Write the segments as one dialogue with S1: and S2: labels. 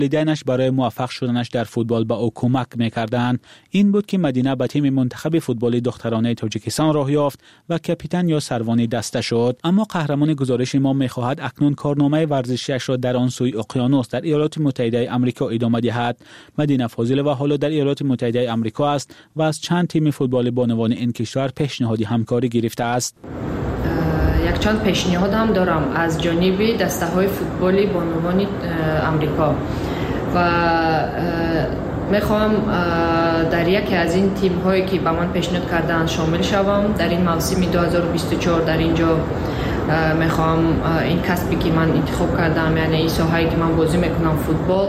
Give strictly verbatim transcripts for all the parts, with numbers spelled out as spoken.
S1: والدینش برای موفق شدنش در فوتبال به او کمک می‌کردند. این بود که مدینه به تیم منتخب فوتبال دخترانه تاجیکستان راه یافت و کاپیتان یا سروان دسته شد. اما قهرمان گزارش ما می‌خواهد اکنون کارنامه ورزشیش را در آن سوی اقیانوس در ایالات متحده آمریکا ادامه دهد. مدینه فاضله و حالا در ایالات متحده آمریکا است و از چند تیم فوتبال بانوان این کشور پیشنهادی همکاری گرفته است.
S2: یک چند پیشنهاد هم دارم از جانب دسته‌های فوتبالی بانوان آمریکا و میخوام در یکی از این تیم‌هایی که به من پیشنهاد کردن شامل شوم. در این موسم دو هزار و بیست و چهار در اینجا میخوام این کسبی که من انتخاب کردم، یعنی این ساحه‌ای که من بازی میکنم فوتبال،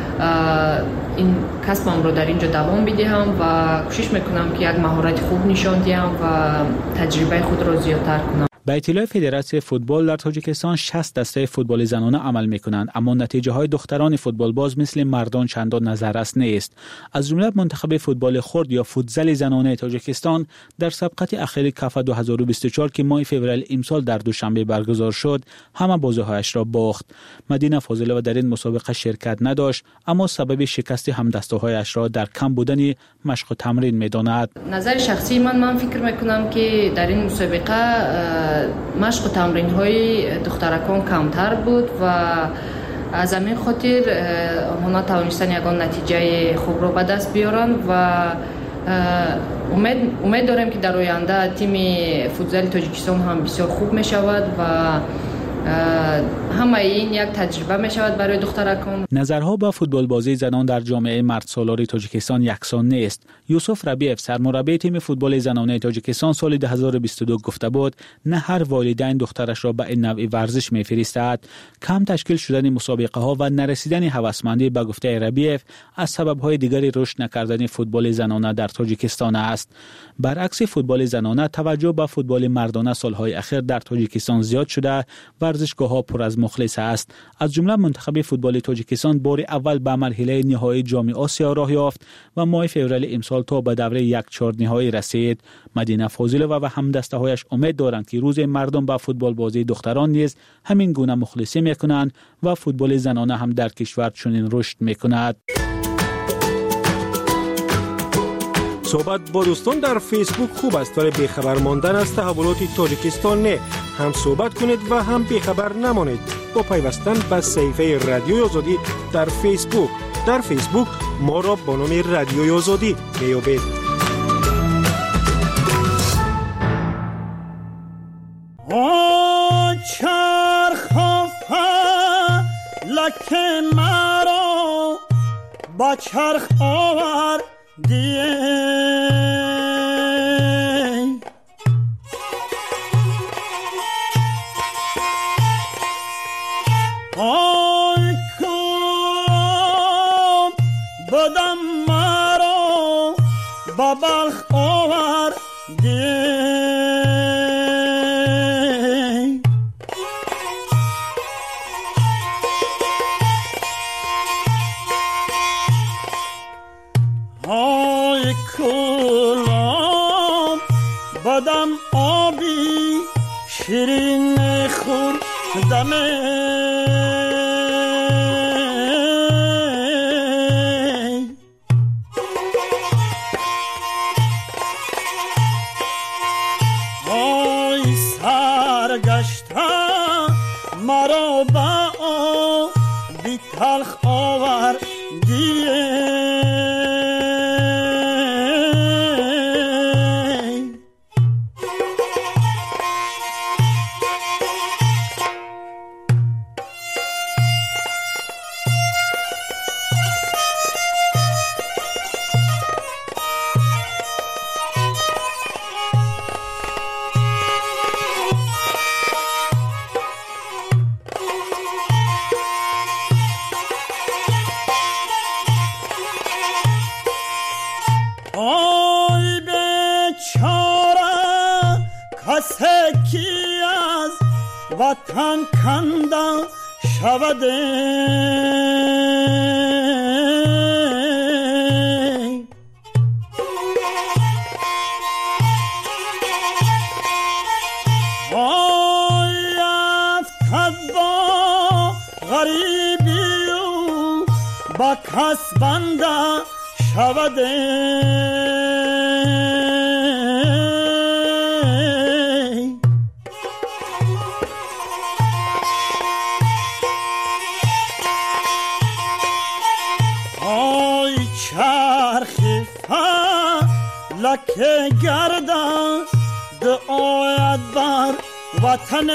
S2: این کسبم رو در اینجا دوام بدهم و کوشش میکنم که یک مهارت خوب نشان دهم و تجربه خود را زیادتر کنم.
S1: به اطلاع فدراسیون فوتبال در تاجیکستان شصت دسته فوتبال زنانه عمل میکنند، اما نتیجه های دختران فوتبال باز مثل مردان چندان نظررس نیست. از جمله منتخب فوتبال خرد یا فوتزال زنانه تاجیکستان در سابقه اخیر کاف دو هزار و بیست و چهار که ماه فوریه امسال در دوشنبه برگزار شد همه بازی‌هایش را باخت. مدینه فاضله و در این مسابقه شرکت نداشت، اما سبب شکست همدسته‌هایش را در کم بودن مشق و تمرین می‌داند.
S2: نظر شخصی من من فکر میکنم که در این مسابقه مشق و تمرین های دخترکان کمتر بود و از همین خاطر آنها توانستن یگان نتیجه خوب را به دست بیارن و امید امید داریم که در آینده تیم فوتزال تاجیکستان هم بسیار خوب می شود و همه این یک تجربه می شود برای دخترکان.
S1: نظرها با فوتبال بازی زنان در جامعه مرد سالار تاجیکستان یکسان نیست. یوسف ربیف سرمربی تیم فوتبال زنانه تاجیکستان سال دو هزار و بیست و دو گفته بود نه هر والدین دخترش را به این نوع ورزش می‌فرستد. کم تشکیل شدن مسابقه ها و نرسیدن هوسمندی به گفته ربیف از سبب‌های دیگری رشد نکردن فوتبال زنانه در تاجیکستان است. برعکس فوتبال زنانه توجه به فوتبال مردانه سالهای اخیر در تاجیکستان زیاد شده، ورزشگاه‌ها پر از مخلص است. از جمله منتخب فوتبال تاجیکستان بار اول به مرحله نهایی جام آسیا راه یافت و ماه فوریه امسال تا به دوره یک چهار نهایی رسید. مدینه فاضله و همدسته‌هایش امید دارند که روز مردم با فوتبال بازی دختران نیز همین گونه مخلصی می‌کنند و فوتبال زنانه هم در کشور چنین رشد می‌کند.
S3: صحبت با دوستان در فیسبوک خوب است ولی بیخبر ماندن از تحولات تاجیکستان نه. هم صحبت کنید و هم بیخبر نمانید با پیوستن به صفحه رادیوی آزادی در فیسبوک. در فیسبوک ما را با نام رادیوی آزادی میابید.
S4: آ چرخ فلک مرا با چرخ آور دیه آی کام بدم مرا با بلخ آور دیه بدم آبی شیرین خور دمه آی سرگشته مرا با آبی تلخ آور دیه آی بیچاره کسی کی از وطن کنده شوده آی افتد با غریبی و با کس بنده شود آی چرخی فلک گردن دعایت بر وطن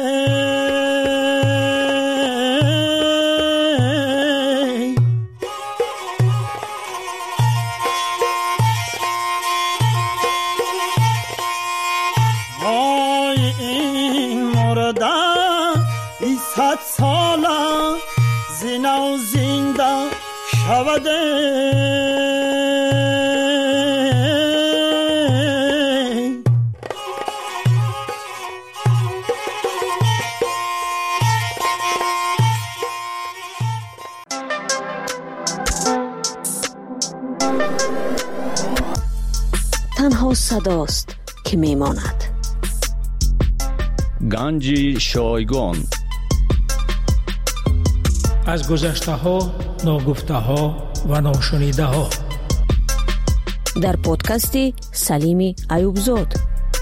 S4: صد ساله زینه و زنده شوده
S5: تنها صداست که میماند.
S6: گنج شایگان
S7: از گذشته ها، ناگفته ها و ناشنیده ها
S5: در پادکست سلیم ایوبزاد.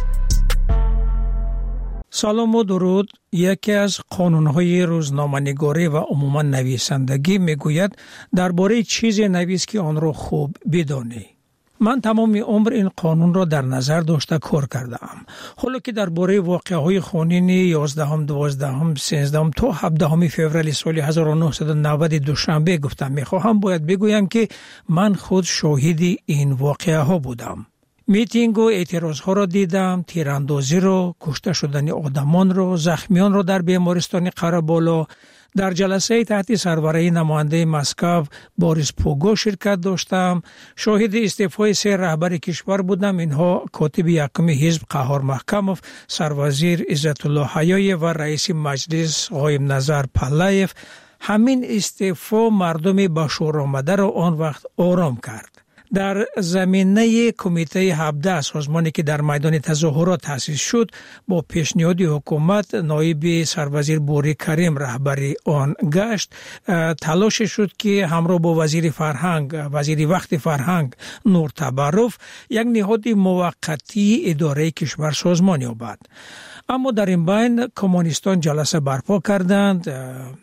S7: سلام و درود. یکی از قانون‌های روزنامه‌نگاری و عموما نویسندگی میگوید درباره چیزی نویس که آن را خوب بدانی. من تمام عمر این قانون را در نظر داشته کار کردم. حالا که درباره واقعه‌های خونین یازدهم، دوازدهم، سیزدهم تا هفدهم فوریه سال هزار و نهصد و نود دوشنبه گفتم میخواهم باید بگویم که من خود شاهد این واقعه ها بودم. میتینگ و اعتراض ها را دیدم، تیراندازی را، کشته شدن آدمان را، زخمیان را در بیمارستان قره‌بالا. در جلسه تحت سربرای نماینده مسکو بوریس پوگو شرکت داشتم. شاهد استعفای سه رهبر کشور بودم. اینها کاتب یکم حزب قهار محکموف، سروزیر عزت الله حیای و رئیس مجلس قایم نظر پلایف. همین استعفا مردم به شور آمده را آن وقت آرام کرد. در زمینه کمیته هفده سازمانی که در میدان تظاهرات تأسیس شد، با پیشنهاد حکومت نایب سروزیر بوری کریم رهبری آن گشت. تلاش شد که همراه با وزیر فرهنگ وزیر وقت فرهنگ نور تبروف یک نهاد موقتی اداره کشور سازمان یابد. اما در این بین کمونیستان جلسه برپا کردند،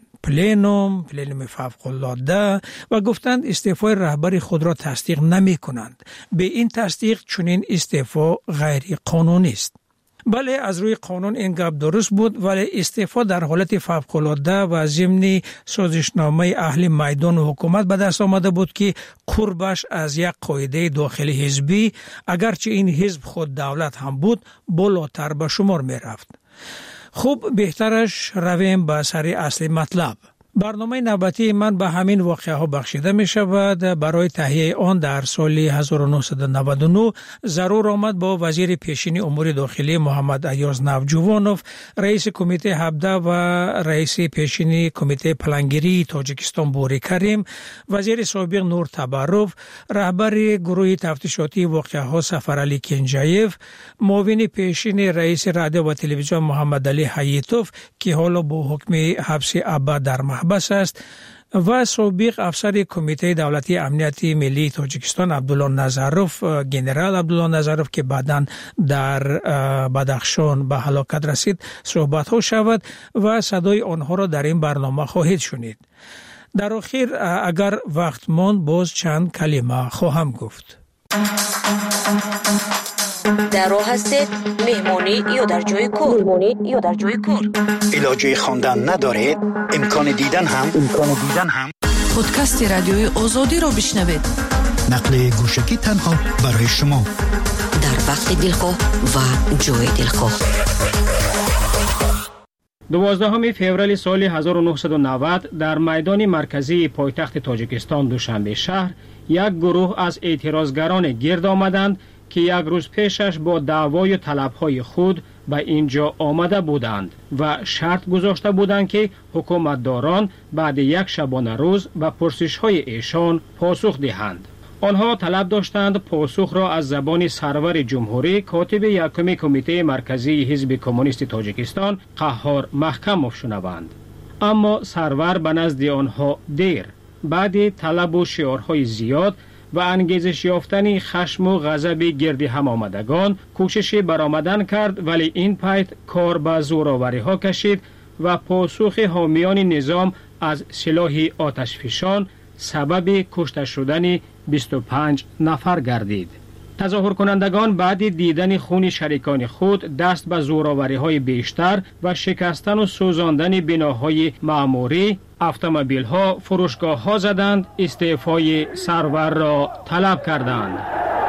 S7: پلینوم، پلینوم فوق‌العاده، و گفتند استعفای رهبر خود را تصدیق نمی کنند. به این تصدیق چنین استعفا غیر قانونی است. بله، از روی قانون این گپ درست بود، ولی استعفا در حالت فوق‌العاده و ضمن سازشنامه اهل میدان و حکومت به دست آمده بود که قربش از یک قاعده داخلی حزبی، اگرچه این حزب خود دولت هم بود، بالاتر به شمار می رفت. خوب، بهترش رویم به سر اصل مطلب. برنامه نوبتی من به همین واقعه ها بخشیده می شود. برای تهیه آن در سال هزار و نهصد و نود و نه ضرور آمد با وزیر پیشین امور داخلی محمد ایاز نوجوانوف، رئیس کمیته هفده و رئیس پیشین کمیته پلانگیری تاجیکستان بوری کریم، وزیر سابق نور تبروف، رهبر گروه تفتیشاتی واقعه ها سفرعلی کنجایف، معاون پیشین رئیس رادیو و تلویزیون محمد علی حییتوف که حالا با حکم حبس ابد در بس است، و سابق افسر کمیته دولتی امنیتی ملی تاجیکستان عبدالله نظروف، گنرال عبدالله نظروف که بعداً در بدخشان به هلاکت رسید صحبت ها شود و صدای آنها را در این برنامه خواهید شنید. در آخر اگر وقت ماند باز چند کلمه خواهم گفت.
S5: در راه هستید، مهمانی یا در جای کار؟ مهمانی یا در جای کار.
S8: علاجه خواندن ندارید؟ امکان دیدن هم امکان دیدن هم
S9: پادکست رادیوی آزادی را بشنوید.
S8: نقل گوشکی تنها برای شما
S5: در وقت دلخواه و جای دلخواه.
S10: دوازدهم فوریه سال هزار و نهصد و نود در میدان مرکزی پایتخت تاجیکستان دوشنبه شهر یک گروه از اعتراضگران گرد آمدند که یک روز پیشش با دعوای طلبهای خود به اینجا آمده بودند و شرط گذاشته بودند که حکومتداران بعد یک شبانه روز به پرسش‌های ایشان پاسخ دهند. آنها طلب داشتند پاسخ را از زبان سرور جمهوری کاتب یکم کمیته مرکزی حزب کمونیست تاجیکستان قهار محکموف شنوند. اما سرور به نزد آنها دیر بعد طلب و شعارهای زیاد و انگیزش یافتن خشم و غضب گرد هم آمدگان کوشش برآمدن کرد، ولی این پایت کار به زورآوری ها کشید و پاسخ حامیان نظام از سلاح آتشفشان سبب کشته شدن بیست و پنج نفر گردید. تظاهر کنندگان بعد دیدن خون شریکان خود دست به زورآوری های بیشتر و شکستن و سوزاندن بناهای معموری، اتومبیل ها، فروشگاه ها زدند، استعفای سرور را طلب کردند.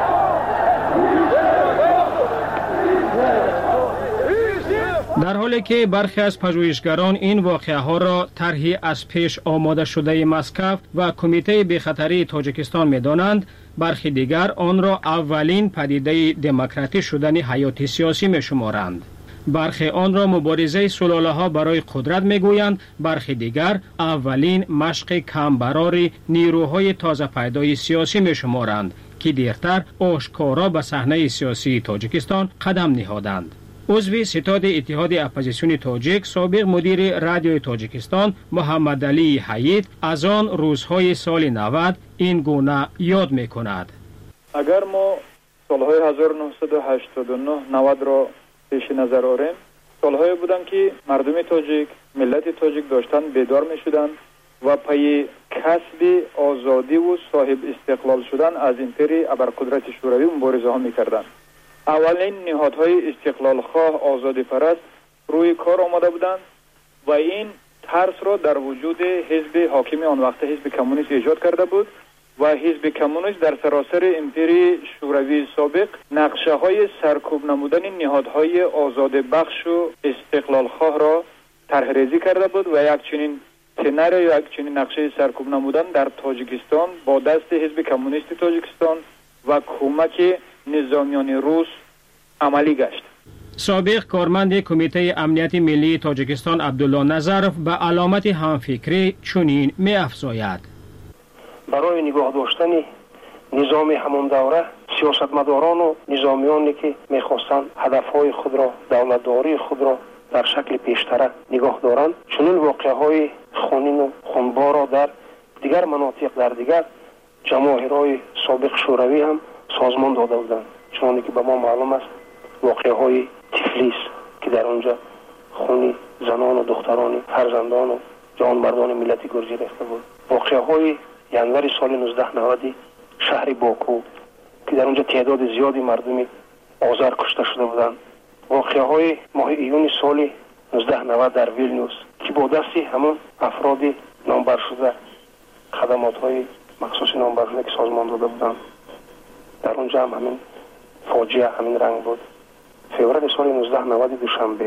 S10: در حالی که برخی از پژوهشگران این واقعه ها را طرحی از پیش آماده شده مسکو و کمیته بی‌خطری تاجیکستان می دانند، برخی دیگر آن را اولین پدیده دموکراتی شدن حیات سیاسی می شمارند. برخی آن را مبارزه سلاله ها برای قدرت می گویند، برخی دیگر اولین مشق کمبرار نیروهای تازه پیدای سیاسی می شمارند که دیرتر آشکارا به صحنه سیاسی تاجیکستان قدم نهادند. عضو ستاد اتحاد اپوزیسیون تاجیک، سابق مدیر رادیوی تاجیکستان محمد علی حیید از آن روزهای سال نود این گونه یاد می کند.
S11: اگر ما سالهای هزار و نهصد و هشتاد و نه نود را پیش نظر آوریم، سالهایی بودند که مردم تاجیک، ملت تاجیک داشتن بیدار می شدند و پی کسب آزادی و صاحب استقلال شدن از امپری ابرقدرت شوروی مبارزه ها می کردند. اولین نهادهای استقلال خواه آزادی پرست روی کار آمده بودند و این ترس را در وجود حزب حاکم آن وقت حزب کمونیست ایجاد کرده بود و حزب کمونیست در سراسر امپری شوروی سابق نقشه های سرکوب نمودن نهادهای آزاد بخش و استقلال خواه را طرح ریزی کرده بود و یک چنین سناریو یا یک چنین نقشه سرکوب نمودن در تاجیکستان با دست حزب کمونیست تاجیکستان و کمک نظامیان روس عملی گشت.
S10: سابق کارمند کمیته امنیت ملی تاجیکستان عبدالله نظرف به علامت همفکری چنین می افزاید:
S12: برای نگاه داشتن نظام همان دوره سیاستمداران و نظامیانی که میخواستند هدفهای خود را، دولتداری خود را در شکل پیشتره نگاه دارند، چنین واقعه های خونین و خونبار را در دیگر مناطق در دیگر جماهیرهای سابق شوروی هم سازمان داده بودند. چون که به ما معلوم است واقعه های تفلیس که در آنجا خونی زنان و دختران فرزندان و جوانمردان ملت گرجی ریخته بود. واقعه های ینور سال نوزده نود شهر باکو که در آنجا تعداد زیادی مردم آذر کشته شده بودند. واقعه های ماه ایون سال نوزده نود در ویلنیوس که با دستی همون افراد نامبر شده خدمات های مخصوص نامبر شده که سازمان داده بودند، در اونجا هم همین فاجعه همین رنگ بود. فوریه سال نوزده نود دوشنبه.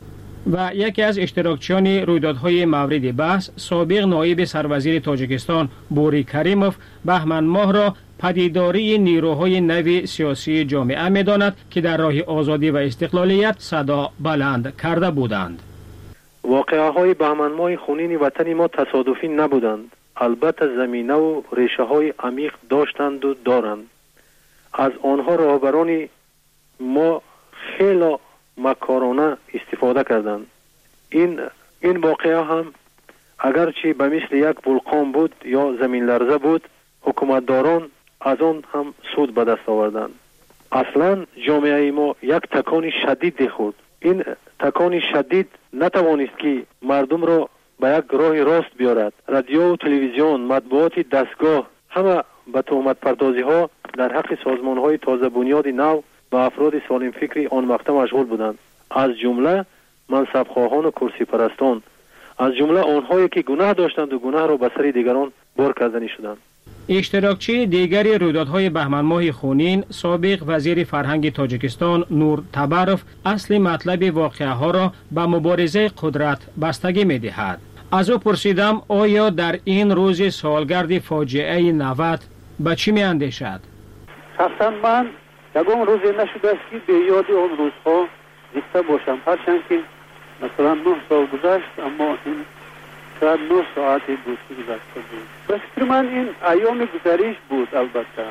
S10: و یکی از اشتراکچیان رویدادهای مورد بحث، سابق نایب سروزیر تاجیکستان بوری کریموف بهمن ماه را پدیداری نیروهای نو سیاسی جامعه می‌داند که در راه آزادی و استقلالیت صدا بلند کرده بودند.
S13: واقعه های بهمن ماه خونین وطن ما تصادفی نبودند، البته زمینه و ریشه های عمیق داشتند و دارند. از آنها رهبران ما خیلی مکارانه استفاده کردند. این این واقعه هم اگرچه به مثل یک ولکان بود یا زمین لرزه بود، حکومتداران از آن هم سود به دست آوردند. اصلا جامعه ما یک تکان شدید خود. این تکان شدید نتوانست که مردم را به یک راه راست بیارد. رادیو و تلویزیون، مطبوعات دستگاه همه به تهمت پردازی ها در حق سازمان های تازه بنیاد نو و افراد سالم فکری آن وقت مشغول بودند، از جمله منصب خواهان و کرسی پرستان، از جمله آنهایی که گناه داشتند و گناه را به سر دیگران بار کردنی شدند.
S10: اشتراکچی دیگری رویدادهای بهمن ماه خونین، سابق وزیر فرهنگ تاجیکستان نور تبروف اصل مطلب واقعه ها را به مبارزه قدرت بستگی می دهد. از او پرسیدم آیا در این روز سالگرد فاجعه نود به چی می اندیشد؟
S14: شخصا من یکم روزی نشده است که به یاد آن روزها زنده باشم، هرچند که مثلا نه سال گذشت، اما این شاید نه ساعتی بود که گذشته بود. به فکر من این ایام گذریش بود. البته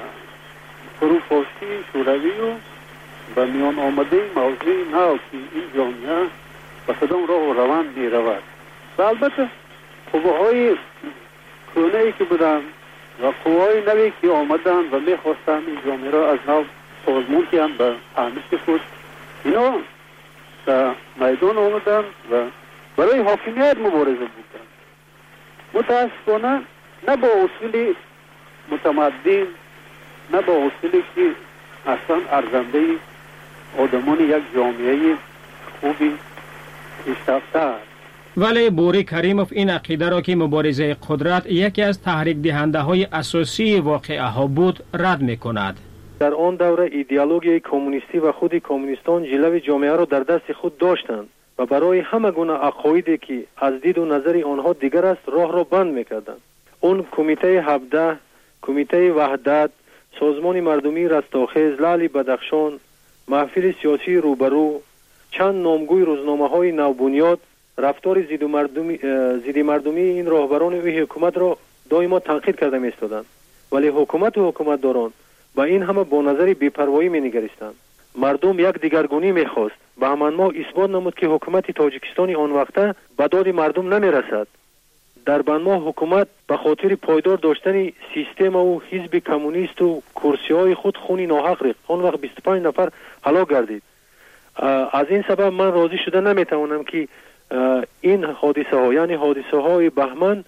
S14: فروپاشی شوروی و به میان آمده موضوع نو که این جامعه به کدام راه و روند می رود و البته قوه های رسانه ای که بودن و قوای نوی که آمدن و میخواستن این جامعه را از نو سازمان کنند به فهمش خود، اینا در میدان آمدن و برای حاکمیت مبارزه بودن. متاسفانه نه با اصول متمدن، نه با اصولی که اصلا ارزنده آدمان یک جامعه خوبی پیشرفته است.
S10: ولی بوری کریموف این عقیده را که مبارزه قدرت یکی از تحریک دهنده های اساسی واقعه ها بود رد می کند.
S13: در آن دوره ایدئولوژی کمونیستی و خود کمونیستان جلوه جامعه را در دست خود داشتند و برای همه گونه عقایدی که از دید و نظر آنها دیگر است راه را بند می‌کردند. اون کمیته هفده، کمیته وحدت، سازمان مردمی رستاخیز، لعل بدخشان، محفل سیاسی روبرو، چند نامگوی روزنامه‌های نوبنیاد رفتار ضد مردمی ضد مردمی این راهبران و حکومت را دائما تنقید کرده می‌ایستادند، ولی حکومت و حکومتداران با این همه با نظر بی‌پروایی می‌نگریستند. مردم یک دیگرگونی می‌خواست. به همان ما اثبات نمود که حکومت تاجیکستان آن وقته به داد مردم نمی‌رسد. در بنما حکومت به خاطر پایدار داشتن سیستم و حزب کمونیست و کرسی‌های خود خونی ناحق ریخت. آن وقت بیست و پنج نفر هلاک گردید. از این سبب من راضی شده نمی‌توانم که این حادثه ها یعنی حادثه های بهمن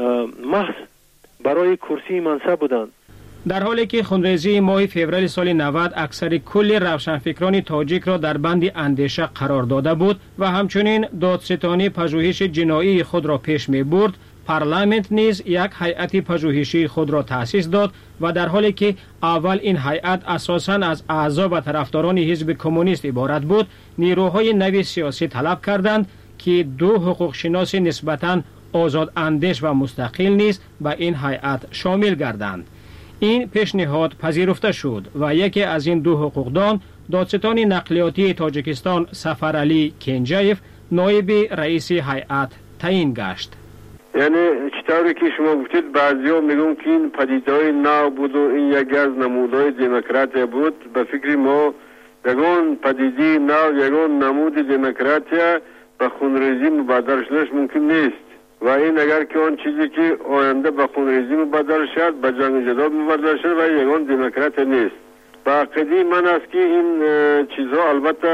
S13: محض برای کرسی منصب بودند.
S10: در حالی که خونریزی ماه فوریه سال نود اکثر کل روشنفکران تاجیک را در بند اندیشه قرار داده بود و همچنین دادستانی پژوهش جنایی خود را پیش می برد، پارلمانت نیز یک هیئت پژوهشی خود را تأسیس داد و در حالی که اول این هیئت اساساً از اعضا و طرفداران حزب کمونیست عبارت بود، نیروهای نوی سیاسی طلب کردند که دو حقوق شناس نسبتاً آزاد اندیش و مستقل نیز به این هیئت شامل گردند. این پیشنهاد پذیرفته شد و یکی از این دو حقوقدان دادستان نقلیاتی تاجیکستان سفرعلی کنجایف نایب رئیس هیئت تعیین گشت.
S15: یعنی چطوری که شما گفتید بعضیا میگن که این پدیده‌های نو بود و این یکی از نمودهای دموکراسی بود. به فکر ما یگان پدیده نو یگان نمود دموکراسی به خونریزی مبادر شدنش ممکن نیست و این اگر که آن چیزی که آینده به خونریزی مبادر شد به جنگ جدال مبادر شد و یگان دموکراسی نیست. با عقیده من است که این چیزها البته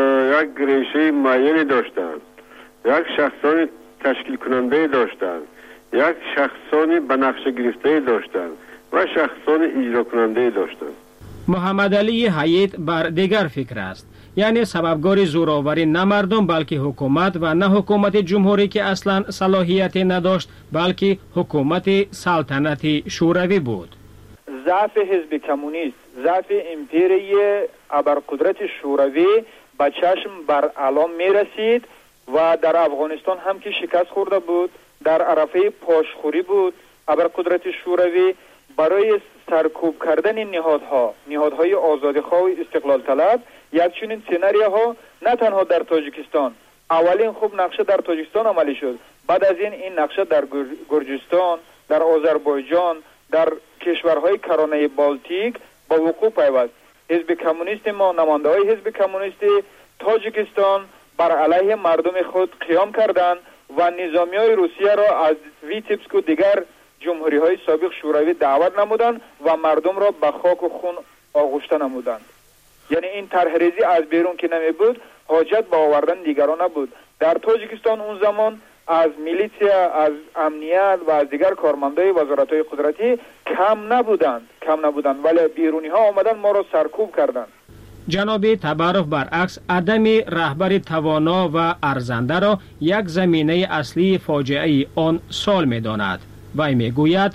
S15: یک ریشه معینی داشتند، یک شخصانی تشکیل کننده داشتند، یک شخصانی به نقشه گرفته داشتند و شخصانی اجرا کننده داشتند.
S10: محمد علی حیات بر دیگر فکر است، یعنی سببگار زوراوری نه مردم بلکه حکومت و نه حکومت جمهوری که اصلا صلاحیت نداشت بلکه حکومت سلطنتی شوروی بود.
S11: ضعف حزب کمونیست، ضعف امپیری ابرقدرت شوروی به چشم بر علام می رسید و در افغانستان هم که شکست خورده بود، در عرفه پاشخوری بود. ابرقدرت شوروی برای سرکوب کردن نهادها، نهادهای آزادیخواه و استقلال طلب، یک چنین سناریوها نه تنها در تاجیکستان، اولین خوب نقشه در تاجیکستان عملی شد، بعد از این این نقشه در گرجستان، در آذربایجان، در کشورهای کرانه بالتیک با وقوع پیوست. حزب کمونیست ما، نماینده‌های حزب کمونیست تاجیکستان بر علیه مردم خود قیام کردند و نظامیای روسیه را از ویتبسک و دیگر جمهوری های سابق شوروی دعوت نمودند و مردم را به خاک و خون آغشته نمودند. یعنی این طرحریزی از بیرون که نمی بود، حاجت به آوردن دیگران نبود. در تاجیکستان اون زمان از میلیسیا، از امنیت و از دیگر کارمندای وزارت‌های قدرتی کم نبودند، کم نبودند ولی بیرونی ها آمدن ما را سرکوب کردند.
S10: جناب تبارف برعکس عدم رهبر توانا و ارزنده را یک زمینه اصلی فاجعه آن سال می داند. وی می گوید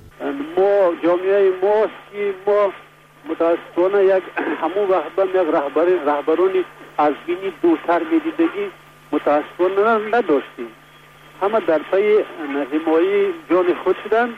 S14: ما جامعه ماست که ما متاسفانه یک همون وقت یک رهبر رهبرانی از بینی دوتر میدیدگی متاسفانه نداشتیم. همه در پی حمایه جان خود شدند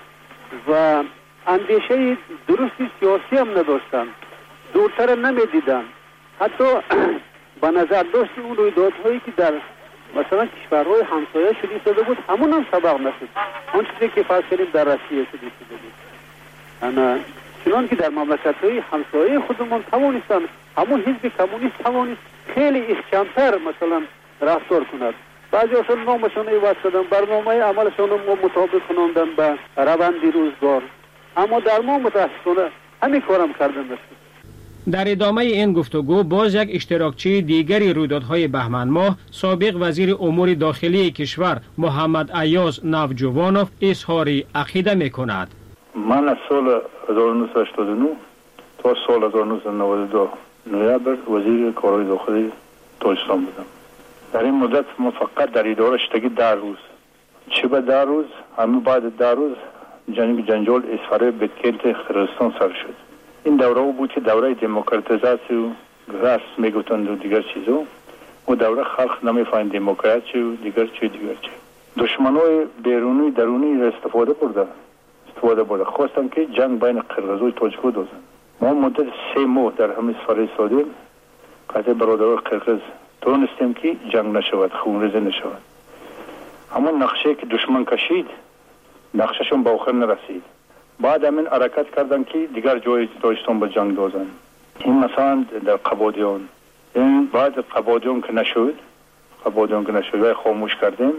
S14: و اندیشه درستی سیاسی هم نداشتند، دورتر نمیدیدند. حتی به نظر داشت اون رویدادهایی که در مثلا کشورهای همسایه شده شده بود همون هم سبق نشد. آن چیزی که فرض کردیم در روسیه شده شده بود، انا چنان که در مملکت‌های همسایه خودمان توانستند همون حزب کمونیست توانست خیلی احکام‌تر مثلا رفتار کند. بعضیشون نامشون عوض کردن، برنامه عملشون ما مطابق خواندن به روند روزگار، اما در ما متاسفانه همین کارم کردن نشد.
S10: در ادامه این گفتگو باز یک اشتراکچی دیگری رویدادهای بهمن ماه سابق وزیر امور داخلی کشور محمد ایاز نوجوانوف اظهار عقیده میکند.
S16: من از سال هزار و نهصد و هشتاد و نه تا سال هزار و نهصد و نود و دو نوامبر وزیر کارهای داخلی تاجیکستان بودم. در این مدت ما فقط در اداره شدگی ده روز، چه به ده روز همه بعد ده روز جنگ جنجال اسفاره بتکلت قرقیزستان سر شد. این دوره بود که دوره دموکراتیزاسی و راست میگفتند و دیگر چیزا، و دوره خلق نمیفهمید دموکراسی و دیگر چی دیگر چی. دشمنای بیرونی درونی استفاده برده استفاده برده خواستن که جنگ بین قرقیز و تاجیک دازن. ما مدت سه ماه در همین سفر سادیم قطع برادران قرقیز تونستیم که جنگ نشود، خونریزی نشود. اما نقشه که دشمن کشید نقشهشون به آخر نرسید. بعد همین حرکت کردن که دیگر جای تاجیکستان به جنگ دازن. این مثلا در قبادیان، این بعد قبادیان که نشد قبادیان که نشد و خاموش کردیم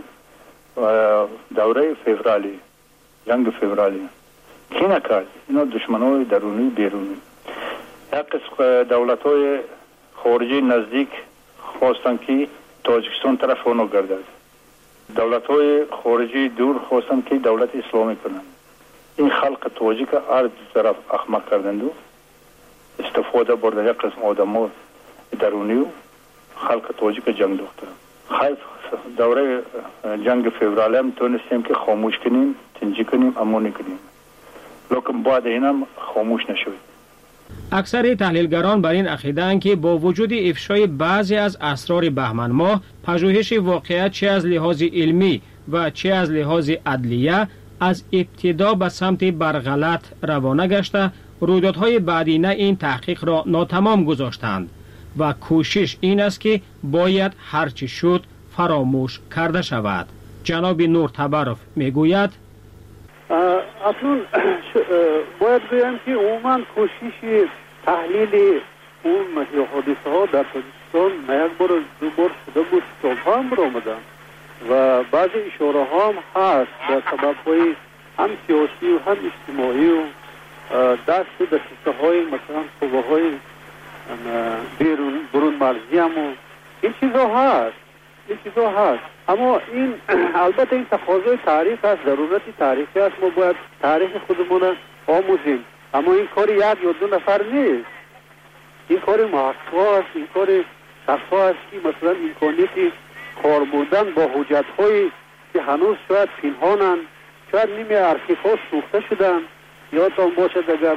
S16: دوره فوریه، جنگ فوریه کی نکرد؟ اینا دشمنای درونی بیرونی. یک قسم دولت های خارجی نزدیک خواستن که تاجیکستان طرف اونو گردد. دولت های خارجی دور خواستن که دولت اسلامی کنند. این خلق تاجیک هر دو طرف احمق کردند و استفاده برده یک قسم آدم ها درونی و خلق تاجیک جنگ داختن. خیلی دوره جنگ فوریه هم تونستیم که خاموش کنیم، تنجی کنیم، امانی کنیم، لیکن بعد این هم خاموش نشود.
S10: اکثر تحلیلگران بر این عقیده‌اند که با وجود افشای بعضی از اسرار بهمن ماه، پژوهش واقعیت چه از لحاظ علمی و چه از لحاظ عدلیه از ابتدا به سمت برغلط روانه گشته، رویدادهای بعدی نه این تحقیق را ناتمام گذاشتند و کوشش این است که باید هرچی شد فراموش کرده شود. جناب نور تبروف میگوید
S14: اصلا باید بگویم که عموما کوشش تحلیل اون حادثه ها در تاجیکستان نه یک بار دو بار شده بود، سالها هم برآمدن و بعضی اشاره ها هم هست در سبب های هم سیاسی و هم اجتماعی و دست و دسته های مثلا قوه های بیرون برون مرزی هم و این چیزا هست این چیزا هست اما این البته این تقاضای تاریخ هست، ضرورت تاریخی هست، ما باید تاریخ خودمون آموزیم، اما این کار یک یا دو نفر نیست، این کار محقق است، این کار شخصا است که مثلا امکانیت کار بودن با حجت هایی که هنوز شاید پنهانن، شاید نیمه ارشیف ها سوخته شدن یا تا باشد اگر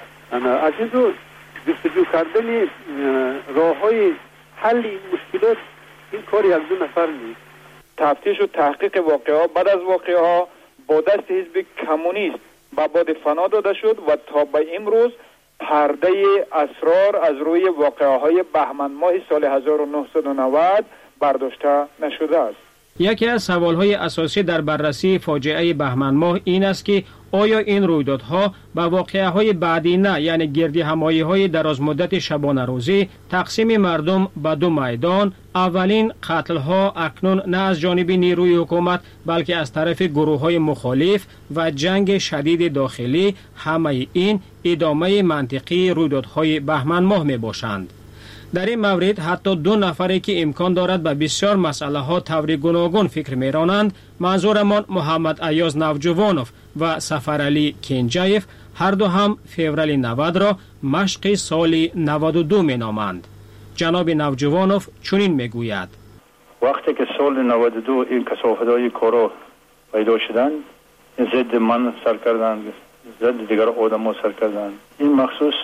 S14: از این رو جستجو کردن راه های حل این مشکلات این کار یک دو نفر نیست.
S11: تفتیش و تحقیق واقعه ها بعد از واقعه ها با دست حزب کمونیست به باد فنا داده شد و تا به امروز پرده اسرار از روی واقعه های بهمن ماه سال هزار و نهصد و نود برداشته نشده است.
S10: یکی از سوالهای اساسی در بررسی فاجعه بهمن ماه این است که آیا این رویدادها با واقعه‌های بعدی نه، یعنی گردی همایی‌های درازمدت شبانه روزی، تقسیم مردم به دو میدان، اولین قتل‌ها اکنون نه از جانب نیروی حکومت بلکه از طرف گروه‌های مخالف و جنگ شدید داخلی، همه این ادامه منطقی رویدادهای بهمن ماه میباشند. در این مورد حتی دو نفری که امکان دارد به بسیار مسئله ها طور گوناگون فکر میرانند، منظورمان محمد ایاز نوجوانوف و سفرعلی کنجایف، هر دو هم فوریه نود را مشق سال نود و دو می نامند. جناب نوجوانوف چنین میگوید:
S16: وقتی که سال نود و دو این کثافت‌های کارا پیدا شدند، ضد من سر کردند، ضد دیگر آدم‌ها سر کردند. این مخصوص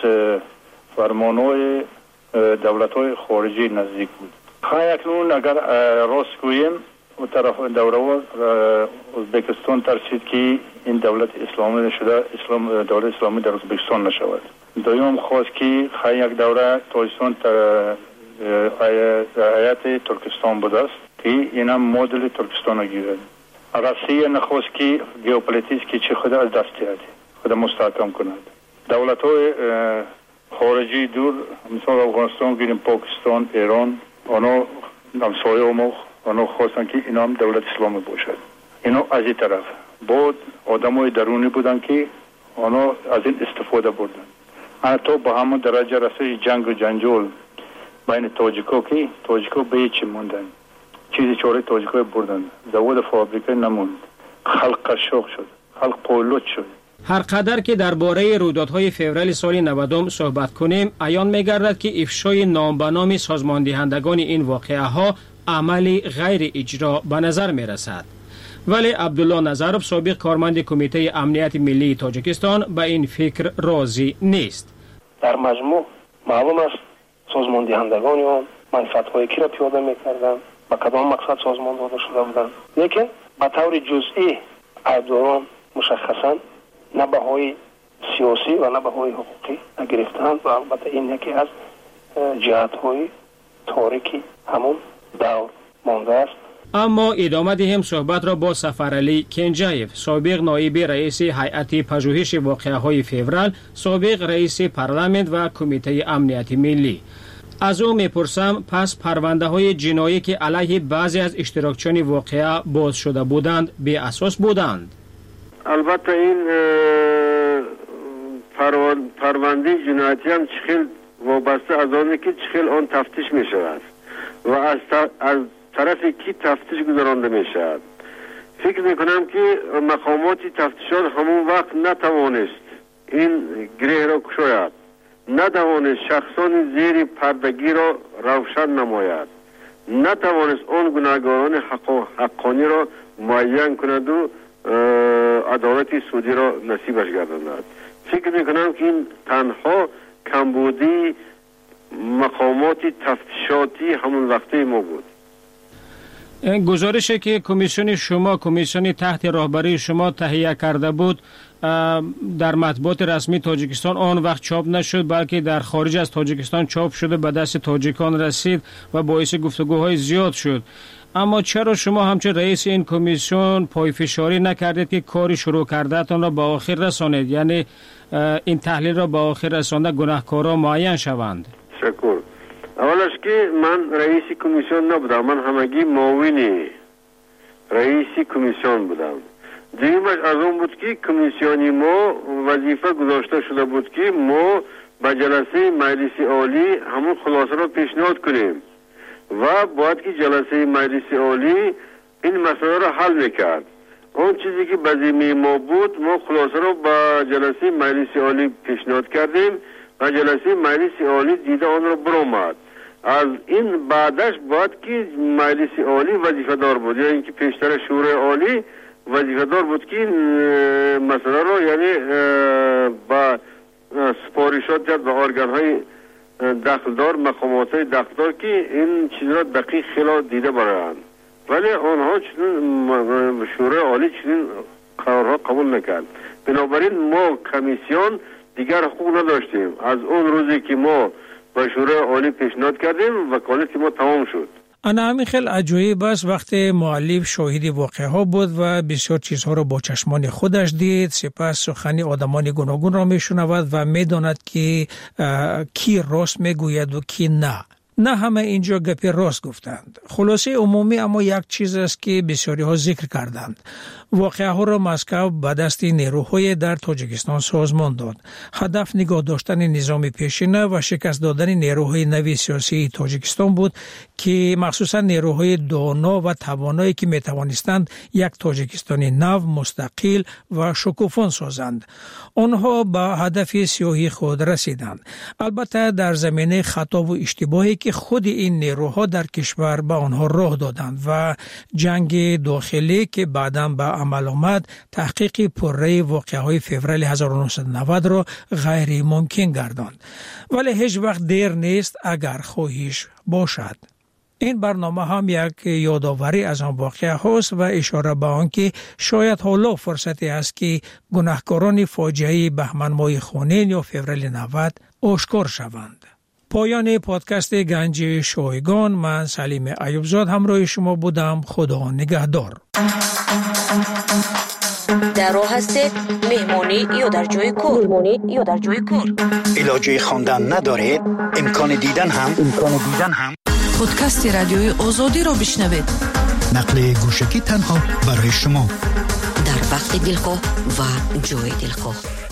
S16: فرمان‌های دولت‌های خارجی نزدیک بود. خواهی اکنون اگر راست گوییم و طرف دوره ازبکستان ترسید که این دولت اسلامی نشده، اسلام دولت اسلامی در ازبکستان نشود. دویم خواست که خواهی یک دوره تاجیکستان هیئت ترکستان بود است که این هم مدل ترکستان گیرد. روسیه نخواست که ژئوپلیتیک که چه خود از دست دهد، خود مستحکم کند. دولت‌های خارجی دور مثل افغانستان گیریم، پاکستان، ایران، آنها همسایه ما اونا خواستن که اینا هم دولت اسلامی باشد. اینا از این طرف بود آدمای درونی بودن که اونا از این استفاده بردن. حتی با همون درجه رسید جنگ و جنجال بین تاجیکا که تاجیکا به چی موندن، چیزی چاره تاجیکا بردن، زواد فابریکه نموند، خلق قشاق شد، خلق پولوت شد.
S10: هر قدر که درباره رویدادهای فوریه سال نود صحبت کنیم، عیان می‌گردد که افشای نام به نام سازماندهندگان این واقعه ها عملی غیر اجرا به نظر می‌رسد. ولی عبدالله نظرов سابق کارمند کمیته امنیت ملی تاجیکستان به این فکر راضی نیست.
S12: در مجموع معلوم است سازماندهندگان آن منفعت‌های کی را پیاده می‌کردند، با کدام مقصد سازمان داده شده بودند، لیکن به طور جزئی عیبداران مشخصاً نه بهای سیاسی و نه بهای حقوقی گرفتند و البته این یکی از جهت‌های تاریکی همون دور مانده است.
S10: اما ادامه دهیم صحبت را با سفرعلی کنجایف، سابق نایب رئیس هیئت پژوهش واقعه‌های فوریه، سابق رئیس پارلمان و کمیته امنیت ملی. از او میپرسم پس پرونده های جنایی که علیه بعضی از اشتراکچیان واقعه باز شده بودند بی اساس بودند؟
S15: البته این پرونده جنایتی هم چخیل وابسته از آنه که چخیل آن تفتیش می شود و از, از طرف کی تفتیش گذرانده می شود. فکر می کنم که مقامات تفتیشات همون وقت نتوانست این گره را کشاید، نتوانست شخصان زیر پردگی را روشن نماید، نتوانست آن گناهکاران حقانی را معین کند و عدالت سودی را نصیبش گرداند. فکر میکنم که این تنها کمبودی مقامات تفتیشاتی همون وقته ما بود.
S10: گزارشی که کمیسیون شما کمیسیون تحت رهبری شما تهیه کرده بود در مطبوعات رسمی تاجیکستان آن وقت چاپ نشد، بلکه در خارج از تاجیکستان چاپ شده به دست تاجیکان رسید و باعث گفتگوهای زیاد شد. اما چرا شما همچون رئیس این کمیسیون پایفشاری نکردید که کاری شروع کردهتان را به آخر رسانید، یعنی این تحلیل را به آخر رسانده گناهکارا معین شوند؟
S15: شکر. اولش که من رئیس کمیسیون نبودم، من همگی معاون رئیس کمیسیون بودم. دیگرش از اون بود که کمیسیونی ما وظیفه گذاشته شده بود که ما به جلسه مجلس عالی همون خلاصه را پیشنهاد کنیم و باید که جلسه مجلس عالی این مسئله را حل میکرد. اون چیزی که به ذمه ما بود ما خلاصه را به جلسه مجلس عالی پیشنهاد کردیم و جلسه مجلس عالی دیده آن را برآمد. از این بعدش باید که مجلس عالی وظیفه دار بود، یعنی اینکه پیشتر شورای عالی وظیفه دار بود که مسئله را یعنی با سپارشات کرد به ارگان های دخلدار، مقامات های دخلدار که این چیز را دقیق خیلی دیده برایند، ولی آنها چنین شورای عالی چنین قرارها قبول نکرد. بنابراین ما کمیسیون دیگر حقوق نداشتیم. از اون روزی که ما به شورای عالی پیشنهاد کردیم وکالت ما تمام شد.
S7: انا همین خیلی عجایب است وقتی مؤلف شاهد واقعه ها بود و بسیار چیزها را با چشمان خودش دید، سپس سخنی آدمان گوناگون را میشنود و میداند که کی راست میگوید و کی نه. نه همه اینجا گپی راست گفتند. خلاصه عمومی اما یک چیز است که بسیاری ها ذکر کردند. واقعه ها را مسکو به دست نیروهای در تاجیکستان سازمان داد. هدف نگاه داشتن نظام پیشینه و شکست دادن نیروهای نوی سیاسی تاجیکستان بود که مخصوصا نیروهای دانا و توانایی که می توانستند یک تاجیکستان نو، مستقل و شکوفان سازند. آنها به هدف سیاهی خود رسیدند. البته در زمینه خطا و اشتباهی که خود این نیروها در کشور به آنها راه دادند و جنگ داخلی که بعداً به عمل آمد تحقیق پرره واقعه‌های فوریه هزار و نهصد و نود را غیر ممکن گرداند. ولی هیچ وقت دیر نیست اگر خواهش باشد. این برنامه هم یک یادآوری از آن واقعه هاست و اشاره به آن که شاید حالا فرصتی است که گناهکاران فاجعه بهمن ماه خونین یا فوریه نود آشکار شوند. پایان پادکست گنج شایگان، من سلیم ایوبزاد همراه شما بودم. خدا نگهدار.
S5: در راه هستید مهمانی یا در جای کار؟ مهمانی یا در جای کار؟
S8: علاجه خواندن ندارید؟ امکان دیدن هم امکان دیدن هم
S9: پادکست رادیوی آزادی را بشنوید.
S8: نقل گوشکی تنها برای شما
S5: در وقت دلخواه و جای دلخواه.